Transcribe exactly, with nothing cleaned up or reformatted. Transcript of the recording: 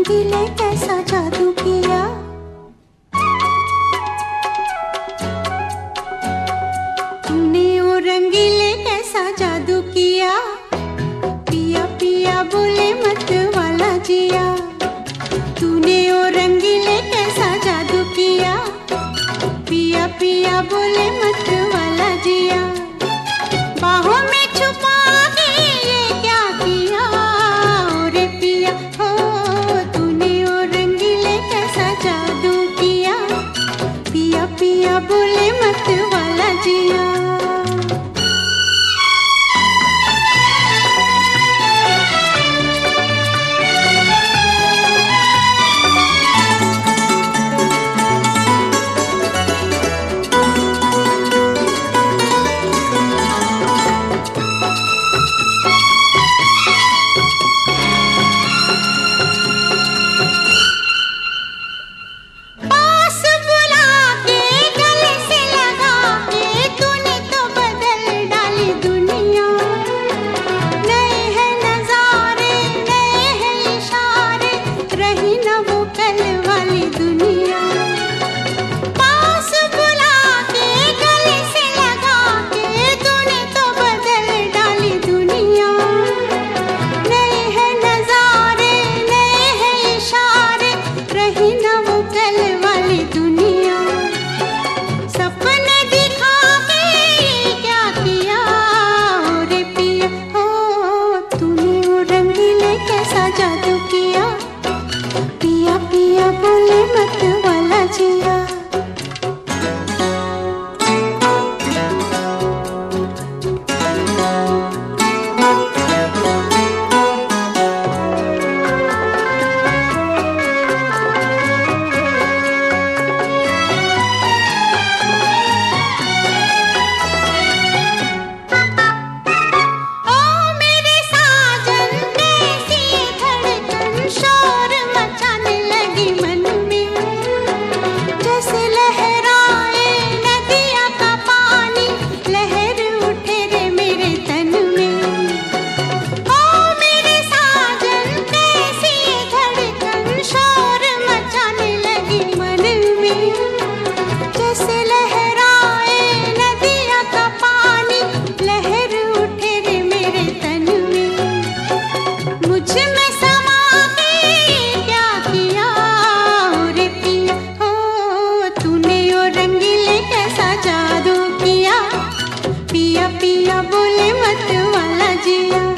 रंगीले कैसा जादू किया। तूने ओ रंगीले कैसा जादू किया। पिया पिया बोले मत वाला जिया। तूने ओ रंगीले कैसा जादू किया। पिया पिया बोले मत वाला जिया। बाहों में छुपा के ये क्या किया। रे पिया हो तूने ओ रंगीले कैसा जादू किया। पिया पिया बोले मत वाला जिया। जादू किया। पिया पिया बोले मत वाला जिया। जादू किया। पिया पिया बोले मत वाला जिया।